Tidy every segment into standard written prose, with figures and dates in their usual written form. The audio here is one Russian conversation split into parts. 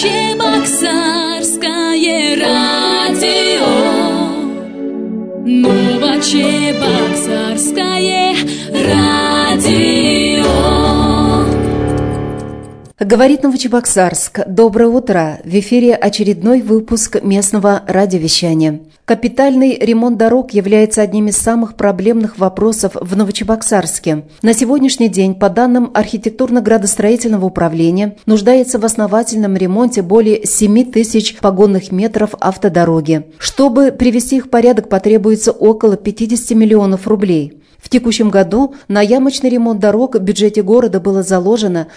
Новочебоксарское радио. Новочебоксарское радио. Говорит Новочебоксарск. Доброе утро. В эфире очередной выпуск местного радиовещания. Капитальный ремонт дорог является одним из самых проблемных вопросов в Новочебоксарске. На сегодняшний день, по данным архитектурно-градостроительного управления, нуждается в основательном ремонте более 7 тысяч погонных метров автодороги. Чтобы привести их в порядок, потребуется около 50 миллионов рублей. В текущем году на ямочный ремонт дорог в бюджете города было заложено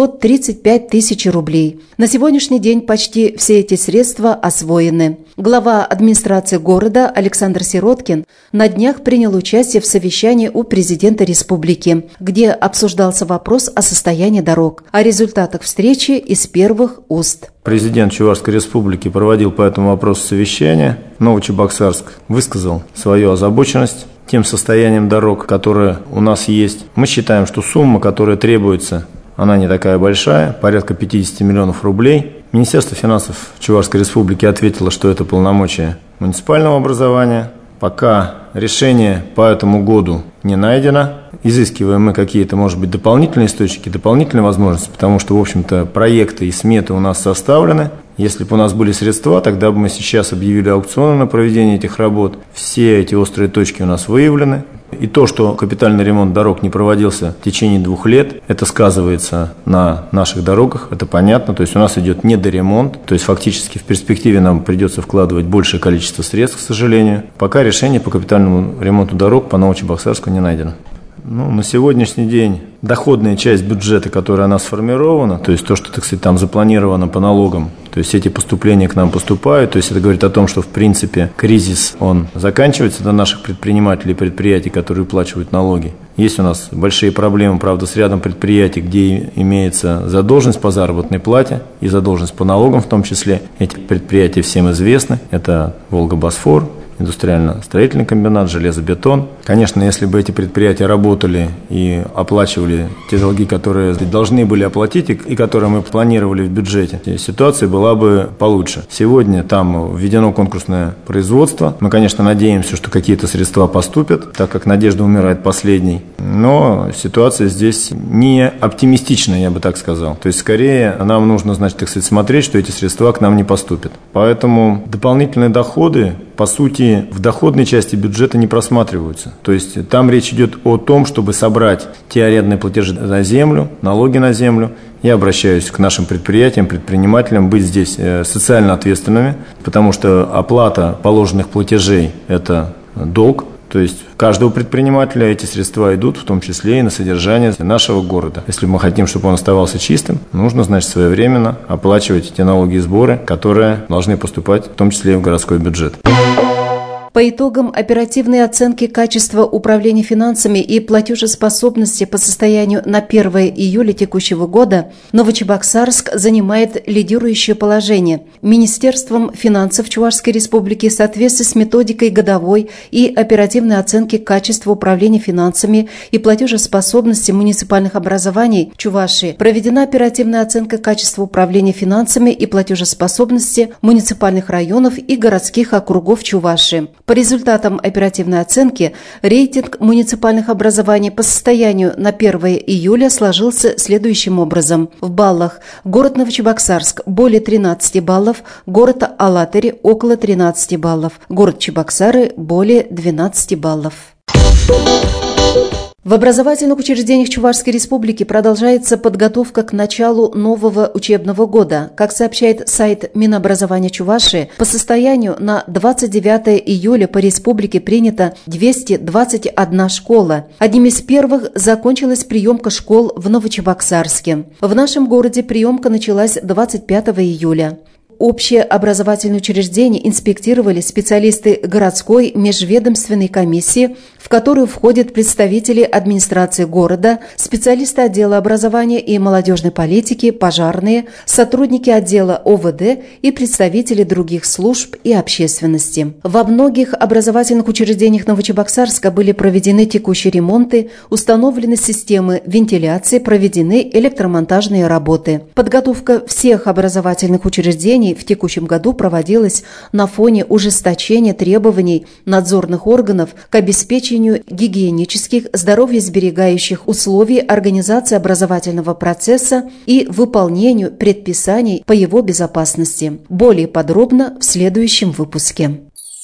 635 тысяч рублей. На сегодняшний день почти все эти средства освоены. Глава администрации города Александр Сироткин на днях принял участие в совещании у президента республики, где обсуждался вопрос о состоянии дорог. О результатах встречи из первых уст. Президент Чувашской республики проводил по этому вопросу совещание. Новочебоксарск высказал свою озабоченность тем состоянием дорог, которые у нас есть. Мы считаем, что сумма, которая требуется, она не такая большая, порядка 50 миллионов рублей. Министерство финансов Чувашской республики ответило, что это полномочия муниципального образования. Пока решение по этому году не найдено. Изыскиваем мы какие-то, может быть, дополнительные источники, дополнительные возможности, потому что, в общем-то, проекты и сметы у нас составлены. Если бы у нас были средства, тогда бы мы сейчас объявили аукционы на проведение этих работ. Все эти острые точки у нас выявлены. И то, что капитальный ремонт дорог не проводился в течение 2 лет, это сказывается на наших дорогах, это понятно. То есть у нас идет недоремонт, то есть фактически в перспективе нам придется вкладывать большее количество средств, к сожалению. Пока решение по капитальному ремонту дорог по Новочебоксарску не найдено. На сегодняшний день доходная часть бюджета, которая у нас сформирована, то есть то, что, так сказать, там запланировано по налогам, то есть эти поступления к нам поступают, то есть это говорит о том, что в принципе кризис, он заканчивается для наших предпринимателей и предприятий, которые уплачивают налоги. Есть у нас большие проблемы, правда, с рядом предприятий, где имеется задолженность по заработной плате и задолженность по налогам в том числе. Эти предприятия всем известны, это «Волга-Босфор», индустриально-строительный комбинат, железобетон. Конечно, если бы эти предприятия работали и оплачивали те долги, которые должны были оплатить и которые мы планировали в бюджете, ситуация была бы получше. Сегодня там введено конкурсное производство. Мы, конечно, надеемся, что какие-то средства поступят, так как надежда умирает последней. Но ситуация здесь не оптимистичная, я бы так сказал. То есть, скорее, нам нужно, значит, так сказать, смотреть, что эти средства к нам не поступят. Поэтому дополнительные доходы, по сути, в доходной части бюджета не просматриваются. То есть там речь идет о том, чтобы собрать те арендные платежи на землю, налоги на землю. Я обращаюсь к нашим предприятиям, предпринимателям быть здесь социально ответственными, потому что оплата положенных платежей – это долг. То есть каждого предпринимателя эти средства идут, в том числе и на содержание нашего города. Если мы хотим, чтобы он оставался чистым, нужно, значит, своевременно оплачивать те налоги и сборы, которые должны поступать, в том числе и в городской бюджет. По итогам оперативной оценки качества управления финансами и платежеспособности по состоянию на 1 июля текущего года Новочебоксарск занимает лидирующее положение. Министерством финансов Чувашской республики в соответствии с методикой годовой и оперативной оценки качества управления финансами и платежеспособности муниципальных образований Чувашии проведена оперативная оценка качества управления финансами и платежеспособности муниципальных районов и городских округов Чувашии. По результатам оперативной оценки рейтинг муниципальных образований по состоянию на 1 июля сложился следующим образом. В баллах: город Новочебоксарск более 13 баллов, город Алатырь около 13 баллов, город Чебоксары более 12 баллов. В образовательных учреждениях Чувашской республики продолжается подготовка к началу нового учебного года. Как сообщает сайт Минобразования Чувашии, по состоянию на 29 июля по республике принято 221 школа. Одним из первых закончилась приемка школ в Новочебоксарске. В нашем городе приемка началась 25 июля. общеобразовательные учреждения инспектировали специалисты городской межведомственной комиссии, в которую входят представители администрации города, специалисты отдела образования и молодежной политики, пожарные, сотрудники отдела ОВД и представители других служб и общественности. Во многих образовательных учреждениях Новочебоксарска были проведены текущие ремонты, установлены системы вентиляции, проведены электромонтажные работы. Подготовка всех образовательных учреждений в текущем году проводилась на фоне ужесточения требований надзорных органов к обеспечению гигиенических, здоровьесберегающих условий организации образовательного процесса и выполнению предписаний по его безопасности. Более подробно в следующем выпуске.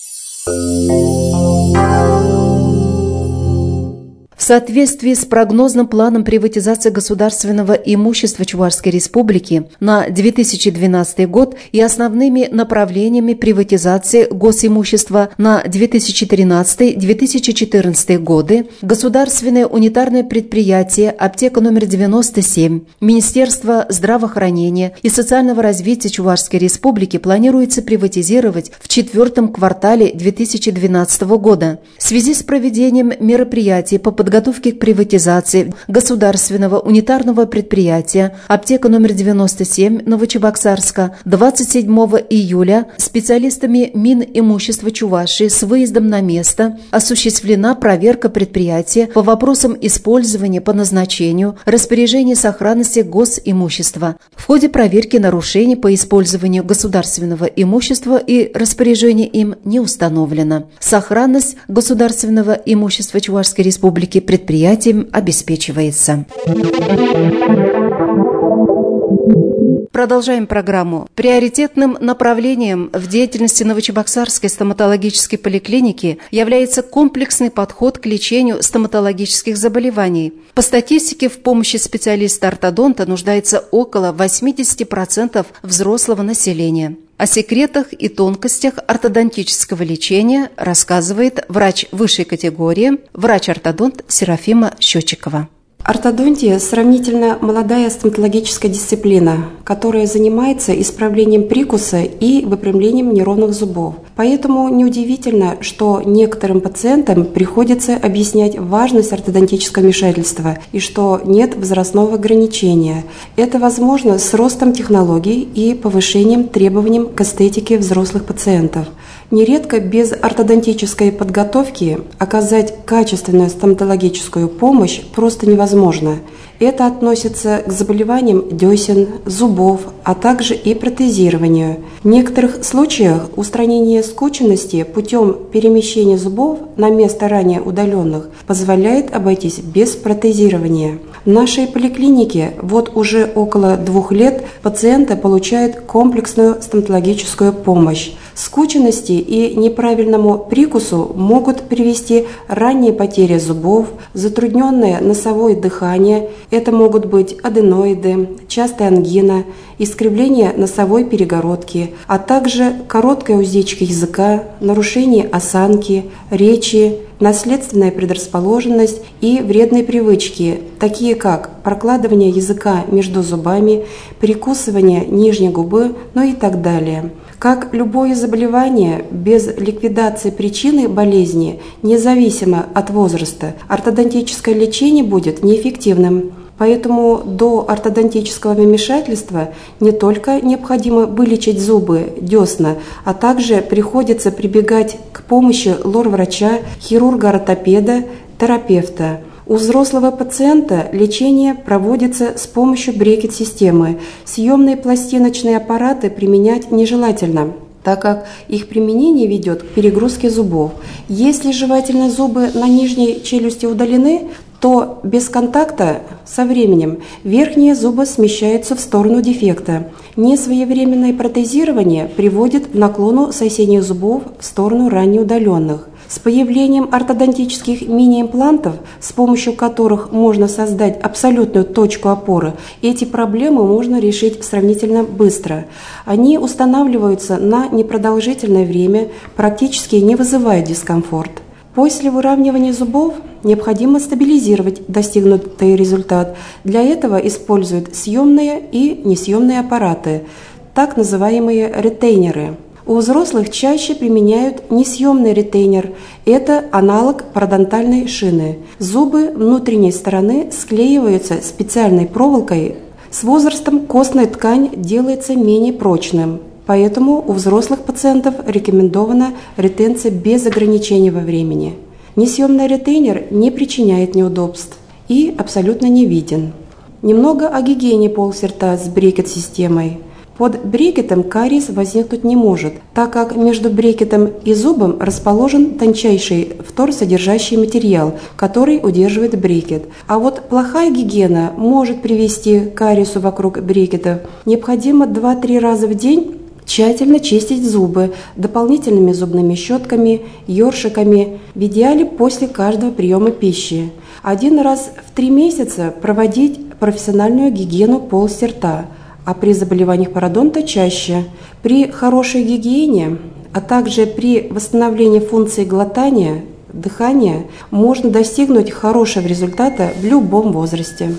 В соответствии с прогнозным планом приватизации государственного имущества Чувашской Республики на 2012 год и основными направлениями приватизации госимущества на 2013-2014 годы Государственное унитарное предприятие «Аптека номер 97», Министерство здравоохранения и социального развития Чувашской Республики планируется приватизировать в 4 квартале 2012 года. В связи с проведением мероприятий по подготовке к приватизации государственного унитарного предприятия «Аптека номер 97» Новочебоксарска 27 июля специалистами Минимущества Чувашии с выездом на место осуществлена проверка предприятия по вопросам использования по назначению распоряжения сохранности госимущества. В ходе проверки нарушений по использованию государственного имущества и распоряжения им не установлено. Сохранность государственного имущества Чувашской Республики предприятием обеспечивается. Продолжаем программу. Приоритетным направлением в деятельности Новочебоксарской стоматологической поликлиники является комплексный подход к лечению стоматологических заболеваний. По статистике, в помощи специалиста-ортодонта нуждается около 80% взрослого населения. О секретах и тонкостях ортодонтического лечения рассказывает врач высшей категории, врач-ортодонт Серафима Счетчикова. Ортодонтия – сравнительно молодая стоматологическая дисциплина, которая занимается исправлением прикуса и выпрямлением неровных зубов. Поэтому неудивительно, что некоторым пациентам приходится объяснять важность ортодонтического вмешательства и что нет возрастного ограничения. Это возможно с ростом технологий и повышением требований к эстетике взрослых пациентов. Нередко без ортодонтической подготовки оказать качественную стоматологическую помощь просто невозможно. Это относится к заболеваниям десен, зубов, а также и протезированию. В некоторых случаях устранение скученности путем перемещения зубов на место ранее удаленных позволяет обойтись без протезирования. В нашей поликлинике вот уже около 2 лет пациенты получают комплексную стоматологическую помощь. Скученности и неправильному прикусу могут привести ранние потери зубов, затрудненное носовое дыхание, это могут быть аденоиды, частая ангина, искривление носовой перегородки, а также короткая уздечка языка, нарушение осанки, речи, наследственная предрасположенность и вредные привычки, такие как прокладывание языка между зубами, прикусывание нижней губы, и так далее. Как любое заболевание, без ликвидации причины болезни, независимо от возраста, ортодонтическое лечение будет неэффективным. Поэтому до ортодонтического вмешательства не только необходимо вылечить зубы, десна, а также приходится прибегать к помощи лор-врача, хирурга-ортопеда, терапевта. У взрослого пациента лечение проводится с помощью брекет-системы. Съемные пластиночные аппараты применять нежелательно, так как их применение ведет к перегрузке зубов. Если жевательные зубы на нижней челюсти удалены, то без контакта со временем верхние зубы смещаются в сторону дефекта. Несвоевременное протезирование приводит к наклону соседних зубов в сторону ранее удаленных. С появлением ортодонтических мини-имплантов, с помощью которых можно создать абсолютную точку опоры, эти проблемы можно решить сравнительно быстро. Они устанавливаются на непродолжительное время, практически не вызывая дискомфорт. После выравнивания зубов необходимо стабилизировать достигнутый результат. Для этого используют съемные и несъемные аппараты. так называемые ретейнеры. У взрослых чаще применяют несъемный ретейнер. Это аналог пародонтальной шины. Зубы внутренней стороны склеиваются специальной проволокой. С возрастом костная ткань делается менее прочным. Поэтому у взрослых пациентов рекомендована ретенция без ограничений во времени. Несъемный ретейнер не причиняет неудобств и абсолютно не виден. Немного о гигиене полости рта с брекет-системой. Под брекетом кариес возникнуть не может, так как между брекетом и зубом расположен тончайший фторсодержащий материал, который удерживает брекет. А вот плохая гигиена может привести к кариесу вокруг брекетов. Необходимо 2-3 раза в день тщательно чистить зубы дополнительными зубными щетками, ёршиками, в идеале после каждого приема пищи. 1 раз в 3 месяца проводить профессиональную гигиену полости рта, а при заболеваниях пародонта чаще. При хорошей гигиене, а также при восстановлении функции глотания, дыхания можно достигнуть хорошего результата в любом возрасте.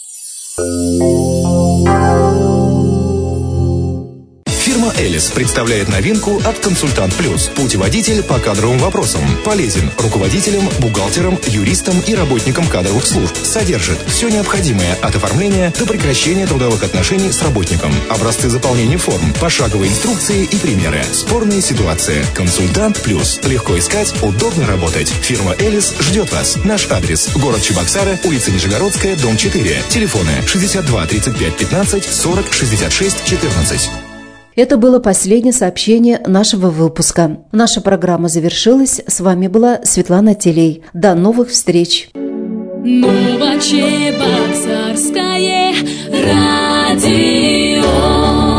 Фирма «Элис» представляет новинку от «Консультант Плюс». Путеводитель по кадровым вопросам. Полезен руководителям, бухгалтерам, юристам и работникам кадровых служб. Содержит все необходимое от оформления до прекращения трудовых отношений с работником. Образцы заполнения форм, пошаговые инструкции и примеры. Спорные ситуации. «Консультант Плюс». Легко искать, удобно работать. Фирма «Элис» ждет вас. Наш адрес: город Чебоксары, улица Нижегородская, дом 4. Телефоны 62 35 15 40 66 14. Это было последнее сообщение нашего выпуска. Наша программа завершилась. С вами была Светлана Телей. До новых встреч! Новочебоксарское радио.